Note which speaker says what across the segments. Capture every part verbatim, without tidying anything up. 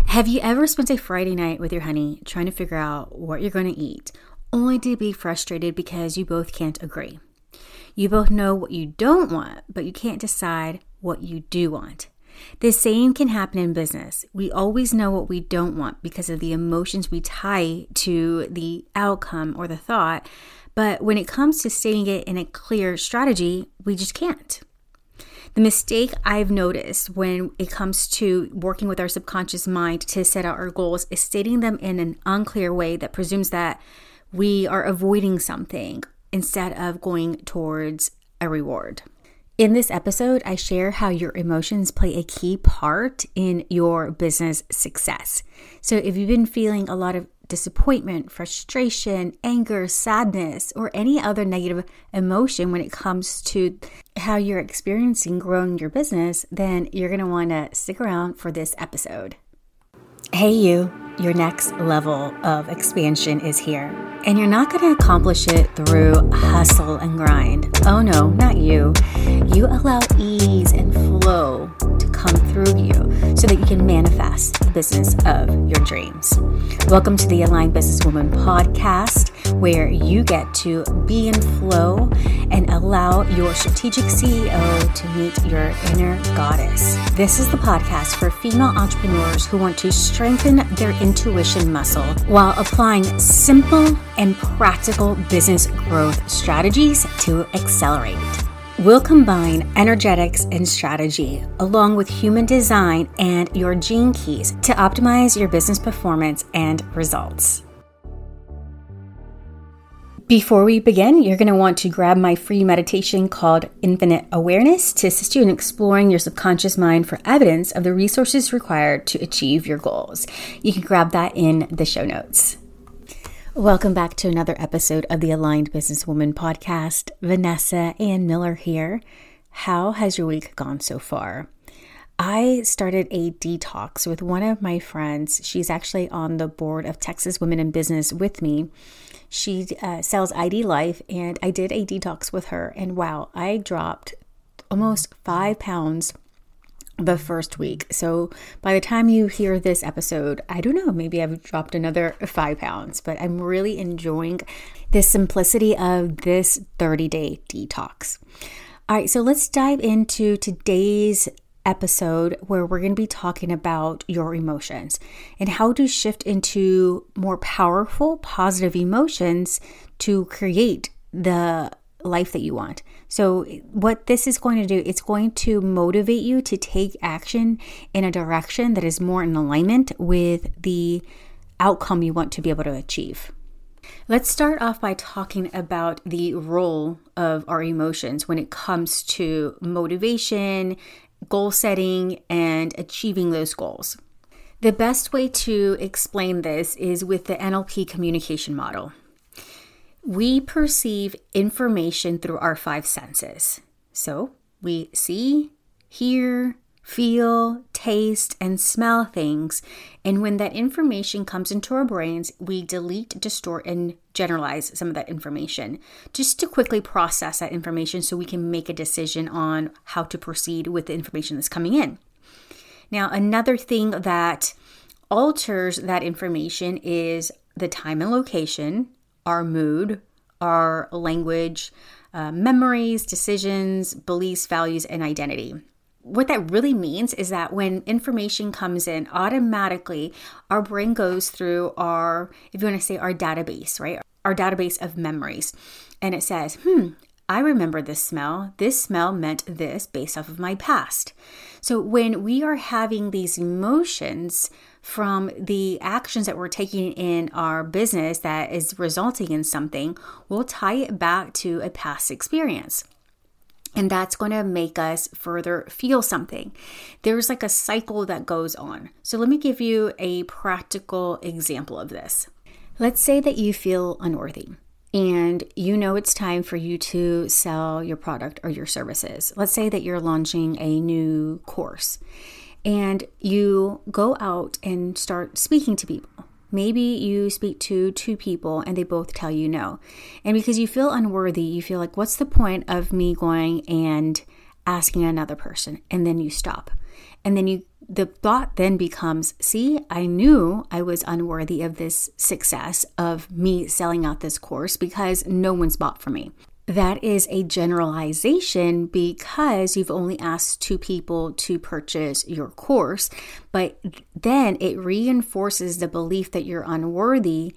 Speaker 1: Have you ever spent a Friday night with your honey trying to figure out what you're going to eat, only to be frustrated because you both can't agree? You both know what you don't want, but you can't decide what you do want. The same can happen in business. We always know what we don't want because of the emotions we tie to the outcome or the thought, but when it comes to stating it in a clear strategy, we just can't. The mistake I've noticed when it comes to working with our subconscious mind to set out our goals is stating them in an unclear way that presumes that we are avoiding something instead of going towards a reward. In this episode, I share how your emotions play a key part in your business success. So if you've been feeling a lot of disappointment, frustration, anger, sadness, or any other negative emotion when it comes to how you're experiencing growing your business, then you're going to want to stick around for this episode. Hey you, your next level of expansion is here, and you're not going to accomplish it through hustle and grind. Oh no, not you. You allow ease and flow to come through you so that you can manifest the business of your dreams. Welcome to the Aligned Businesswoman podcast, where you get to be in flow and allow your strategic C E O to meet your inner goddess. This is the podcast for female entrepreneurs who want to strengthen their intuition muscle while applying simple and practical business growth strategies to accelerate. We'll combine energetics and strategy along with human design and your gene keys to optimize your business performance and results. Before we begin, you're going to want to grab my free meditation called Infinite Awareness to assist you in exploring your subconscious mind for evidence of the resources required to achieve your goals. You can grab that in the show notes. Welcome back to another episode of the Aligned Businesswoman podcast. Vanessa Ann Miller here. How has your week gone so far? I started a detox with one of my friends. She's actually on the board of Texas Women in Business with me. She uh, sells I D Life, and I did a detox with her. And wow, I dropped almost five pounds the first week. So by the time you hear this episode, I don't know, maybe I've dropped another five pounds, but I'm really enjoying the simplicity of this thirty-day detox. All right, so let's dive into today's episode where we're going to be talking about your emotions and how to shift into more powerful, positive emotions to create the life that you want. So what this is going to do, it's going to motivate you to take action in a direction that is more in alignment with the outcome you want to be able to achieve. Let's start off by talking about the role of our emotions when it comes to motivation, goal setting, and achieving those goals. The best way to explain this is with the N L P communication model. We perceive information through our five senses. So we see, hear, feel, taste, and smell things. And when that information comes into our brains, we delete, distort, and generalize some of that information just to quickly process that information so we can make a decision on how to proceed with the information that's coming in. Now, another thing that alters that information is the time and location, our mood, our language, uh, memories, decisions, beliefs, values, and identity. What that really means is that when information comes in, automatically our brain goes through our, if you want to say our database, right? Our database of memories. And it says, hmm, I remember this smell. This smell meant this based off of my past. So when we are having these emotions from the actions that we're taking in our business that is resulting in something, we'll tie it back to a past experience. And that's going to make us further feel something. There's like a cycle that goes on. So let me give you a practical example of this. Let's say that you feel unworthy and you know it's time for you to sell your product or your services. Let's say that you're launching a new course and you go out and start speaking to people. Maybe you speak to two people and they both tell you no. And because you feel unworthy, you feel like, what's the point of me going and asking another person? And then you stop. And then you the thought then becomes, see, I knew I was unworthy of this success of me selling out this course because no one's bought from me. That is a generalization because you've only asked two people to purchase your course, but then it reinforces the belief that you're unworthy,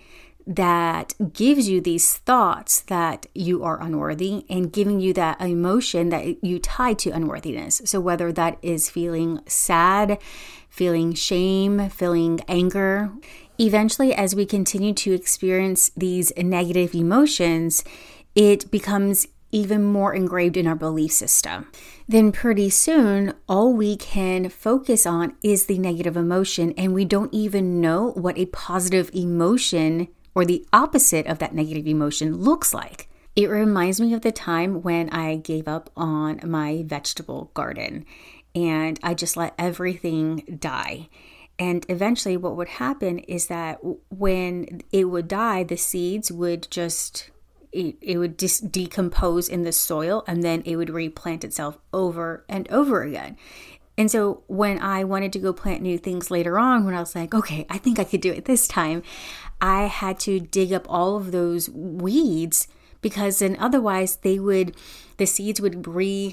Speaker 1: that gives you these thoughts that you are unworthy and giving you that emotion that you tie to unworthiness. So whether that is feeling sad, feeling shame, feeling anger, eventually as we continue to experience these negative emotions, it becomes even more engraved in our belief system. Then pretty soon, all we can focus on is the negative emotion, and we don't even know what a positive emotion or the opposite of that negative emotion looks like. It reminds me of the time when I gave up on my vegetable garden and I just let everything die. And eventually what would happen is that when it would die, the seeds would just It, it would just decompose in the soil, and then it would replant itself over and over again. And so when I wanted to go plant new things later on, when I was like, okay, I think I could do it this time, I had to dig up all of those weeds, because then otherwise they would, the seeds would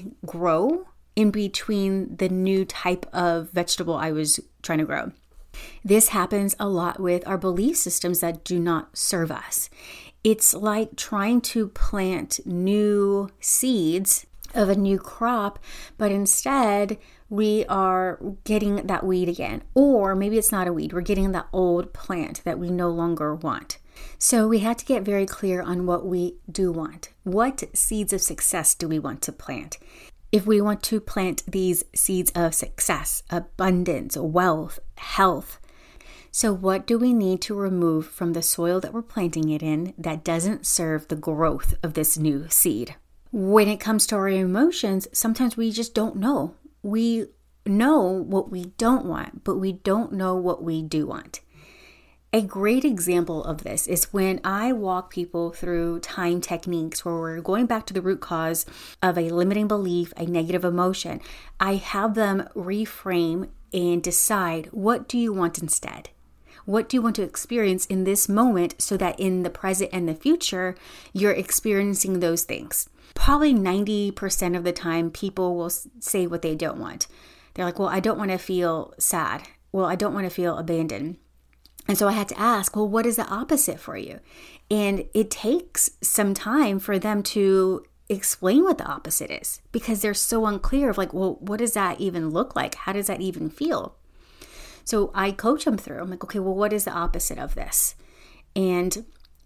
Speaker 1: regrow in between the new type of vegetable I was trying to grow. This happens a lot with our belief systems that do not serve us. It's like trying to plant new seeds of a new crop, but instead we are getting that weed again. Or maybe it's not a weed, we're getting that old plant that we no longer want. So we had to get very clear on what we do want. What seeds of success do we want to plant? If we want to plant these seeds of success, abundance, wealth, health, so what do we need to remove from the soil that we're planting it in that doesn't serve the growth of this new seed? When it comes to our emotions, sometimes we just don't know. We know what we don't want, but we don't know what we do want. A great example of this is when I walk people through time techniques where we're going back to the root cause of a limiting belief, a negative emotion. I have them reframe and decide, what do you want instead? What do you want to experience in this moment so that in the present and the future, you're experiencing those things? Probably ninety percent of the time, people will say what they don't want. They're like, well, I don't want to feel sad. Well, I don't want to feel abandoned. And so I had to ask, well, what is the opposite for you? And it takes some time for them to explain what the opposite is, because they're so unclear of like, well, what does that even look like? How does that even feel? So I coach them through. I'm like, okay, well, what is the opposite of this? And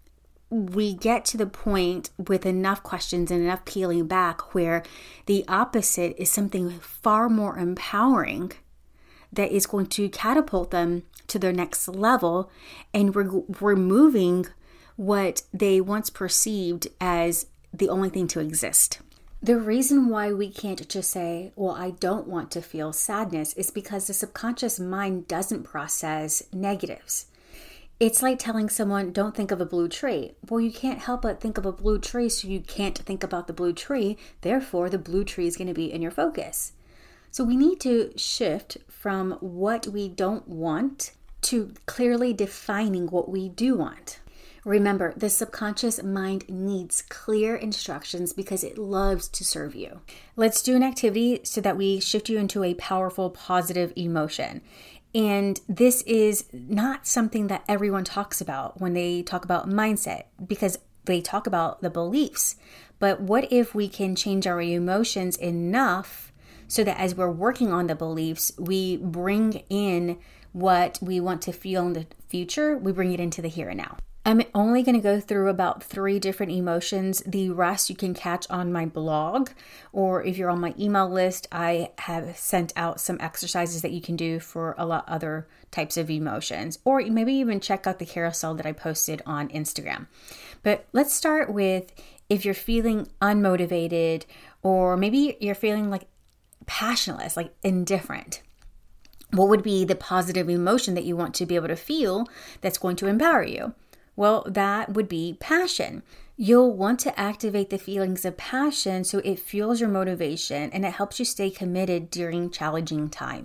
Speaker 1: we get to the point with enough questions and enough peeling back where the opposite is something far more empowering that is going to catapult them to their next level, and we're removing what they once perceived as the only thing to exist. The reason why we can't just say, well, I don't want to feel sadness is because the subconscious mind doesn't process negatives. It's like telling someone, don't think of a blue tree. Well, you can't help but think of a blue tree, so you can't think about the blue tree. Therefore, the blue tree is going to be in your focus. So we need to shift from what we don't want to clearly defining what we do want. Remember, the subconscious mind needs clear instructions because it loves to serve you. Let's do an activity so that we shift you into a powerful, positive emotion. And this is not something that everyone talks about when they talk about mindset, because they talk about the beliefs. But what if we can change our emotions enough so that as we're working on the beliefs, we bring in what we want to feel in the future, we bring it into the here and now. I'm only going to go through about three different emotions. The rest you can catch on my blog, or if you're on my email list, I have sent out some exercises that you can do for a lot other types of emotions, or maybe even check out the carousel that I posted on Instagram. But let's start with if you're feeling unmotivated, or maybe you're feeling like passionless, like indifferent. What would be the positive emotion that you want to be able to feel that's going to empower you? Well, that would be passion. You'll want to activate the feelings of passion so it fuels your motivation and it helps you stay committed during challenging times.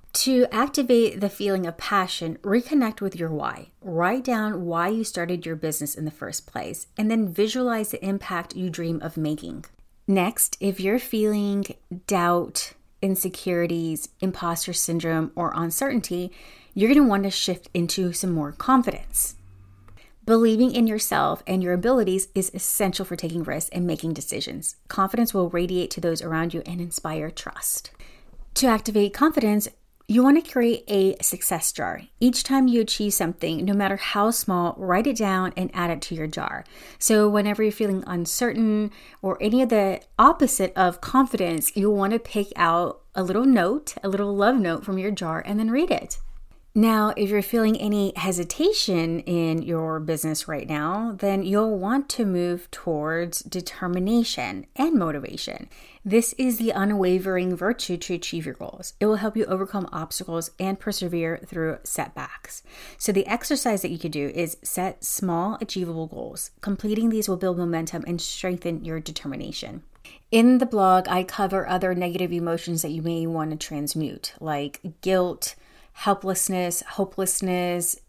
Speaker 1: To activate the feeling of passion, reconnect with your why. Write down why you started your business in the first place, and then visualize the impact you dream of making. Next, if you're feeling doubt, insecurities, imposter syndrome, or uncertainty, you're going to want to shift into some more confidence. Believing in yourself and your abilities is essential for taking risks and making decisions. Confidence will radiate to those around you and inspire trust. To activate confidence, you want to create a success jar. Each time you achieve something, no matter how small, write it down and add it to your jar. So whenever you're feeling uncertain or any of the opposite of confidence, you'll want to pick out a little note, a little love note from your jar, and then read it. Now, if you're feeling any hesitation in your business right now, then you'll want to move towards determination and motivation. This is the unwavering virtue to achieve your goals. It will help you overcome obstacles and persevere through setbacks. So the exercise that you could do is set small, achievable goals. Completing these will build momentum and strengthen your determination. In the blog, I cover other negative emotions that you may want to transmute, like guilt, helplessness, hopelessness,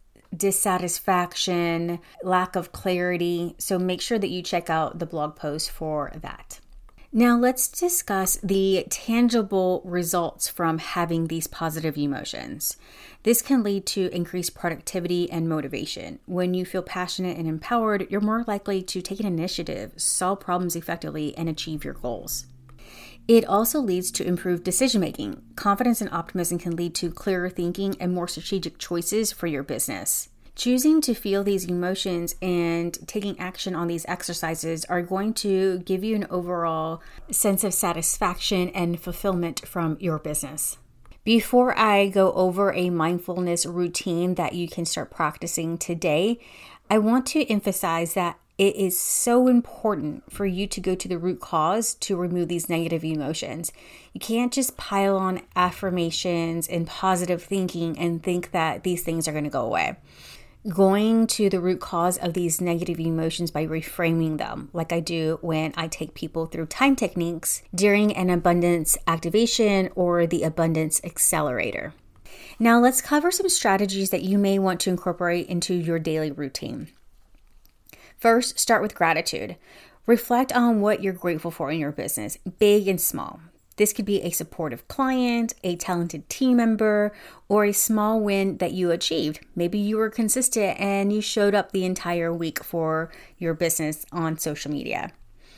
Speaker 1: dissatisfaction, lack of clarity. So make sure that you check out the blog post for that. Now let's discuss the tangible results from having these positive emotions. This can lead to increased productivity and motivation. When you feel passionate and empowered, you're more likely to take an initiative, solve problems effectively, and achieve your goals. It also leads to improved decision-making. Confidence and optimism can lead to clearer thinking and more strategic choices for your business. Choosing to feel these emotions and taking action on these exercises are going to give you an overall sense of satisfaction and fulfillment from your business. Before I go over a mindfulness routine that you can start practicing today, I want to emphasize that it is so important for you to go to the root cause to remove these negative emotions. You can't just pile on affirmations and positive thinking and think that these things are going to go away. Going to the root cause of these negative emotions by reframing them, like I do when I take people through time techniques during an abundance activation or the abundance accelerator. Now let's cover some strategies that you may want to incorporate into your daily routine. First, start with gratitude. Reflect on what you're grateful for in your business, big and small. This could be a supportive client, a talented team member, or a small win that you achieved. Maybe you were consistent and you showed up the entire week for your business on social media.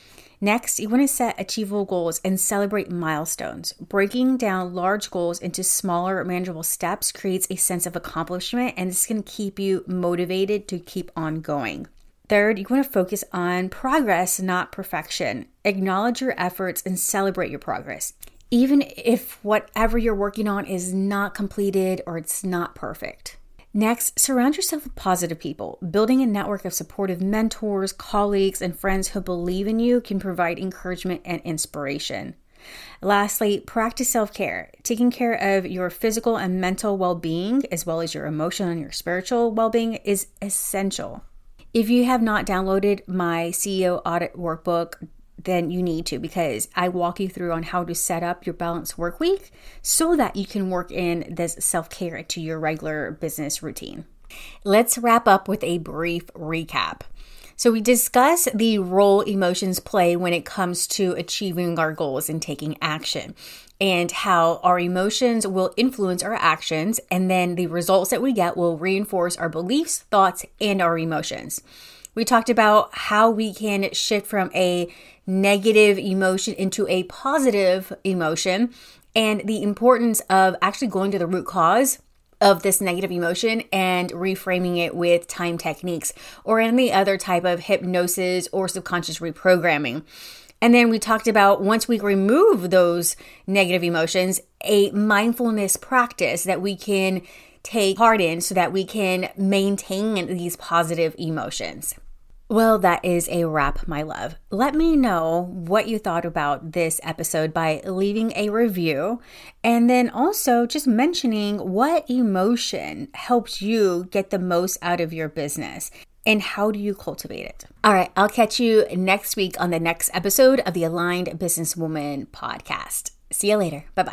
Speaker 1: Next, you want to set achievable goals and celebrate milestones. Breaking down large goals into smaller, manageable steps creates a sense of accomplishment, and this can keep you motivated to keep on going. Third, you want to focus on progress, not perfection. Acknowledge your efforts and celebrate your progress, even if whatever you're working on is not completed or it's not perfect. Next, surround yourself with positive people. Building a network of supportive mentors, colleagues, and friends who believe in you can provide encouragement and inspiration. Lastly, practice self-care. Taking care of your physical and mental well-being, as well as your emotional and your spiritual well-being, is essential. If you have not downloaded my C E O Audit Workbook, then you need to, because I walk you through on how to set up your balanced work week so that you can work in this self-care to your regular business routine. Let's wrap up with a brief recap. So we discussed the role emotions play when it comes to achieving our goals and taking action, and how our emotions will influence our actions, and then the results that we get will reinforce our beliefs, thoughts, and our emotions. We talked about how we can shift from a negative emotion into a positive emotion, and the importance of actually going to the root cause of this negative emotion and reframing it with time techniques or any other type of hypnosis or subconscious reprogramming. And then we talked about, once we remove those negative emotions, a mindfulness practice that we can take part in so that we can maintain these positive emotions. Well, that is a wrap, my love. Let me know what you thought about this episode by leaving a review, and then also just mentioning what emotion helps you get the most out of your business and how do you cultivate it. All right, I'll catch you next week on the next episode of the Aligned Businesswoman podcast. See you later. Bye-bye.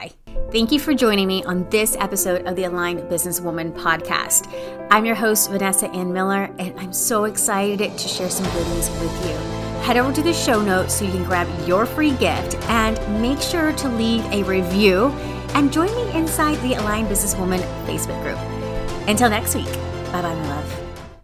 Speaker 1: Thank you for joining me on this episode of the Aligned Businesswoman podcast. I'm your host, Vanessa Ann Miller, and I'm so excited to share some goodies with you. Head over to the show notes so you can grab your free gift and make sure to leave a review and join me inside the Aligned Businesswoman Facebook group. Until next week, bye-bye, my love.